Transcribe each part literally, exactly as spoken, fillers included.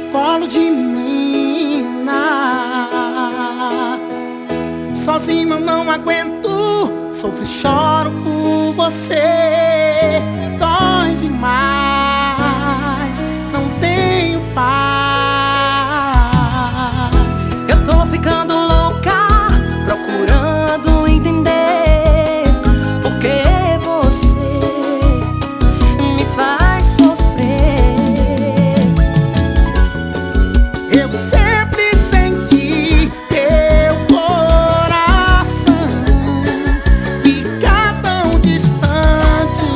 colo de menina. Sozinho eu não aguento, sofro e choro por você. Dói demais, não tenho paz. Eu tô ficando louca, procurando entender por que você me faz sofrer. Eu sempre senti teu coração ficar tão distante,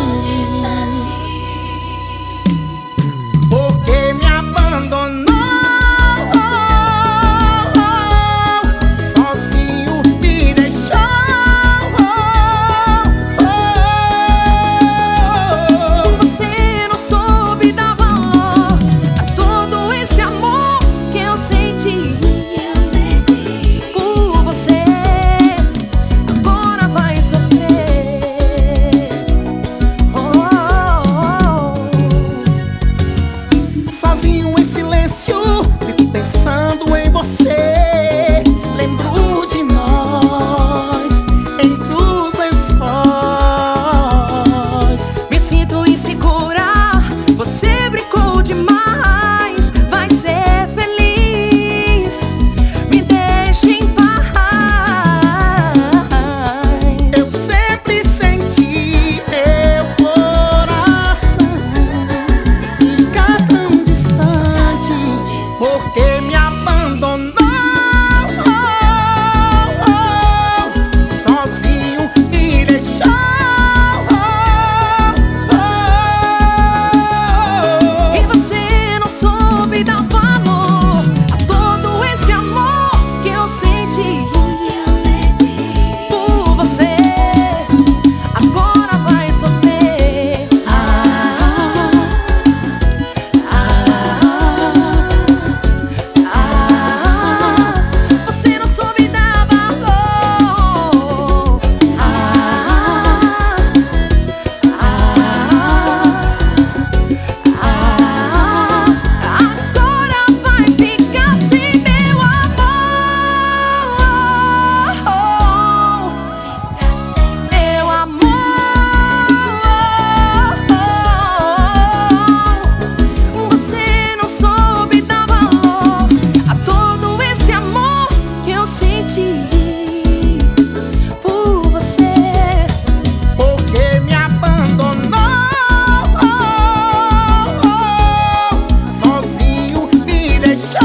porque me abandonou. Sozinho em silêncio, fico pensando em você. Lembro de nós entre os lençóis. Me sinto insegura, você brincou demais. Vai ser feliz, me deixe em paz. Eu sempre senti meu coração ficar tão distante, porque me abandonou. Sozinho me deixou. E você não soube dar valor a todo esse amor que eu senti por você. Agora vai sofrer. Ah, ah, ah. Você não soube dar valor. Ah, ah, ah. Agora vai ficar sem meu amor. Meu amor. Você não soube dar valor a todo esse amor que eu senti por você. Porque me abandonou. Sozinho me deixou.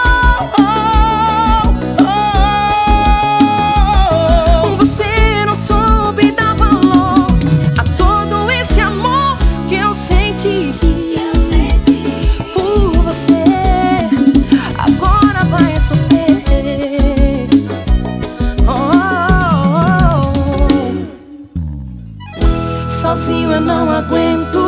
Você não soube dar valor a todo esse amor que eu senti por você. Agora vai sofrer. Oh, oh, oh. Sozinho eu não aguento,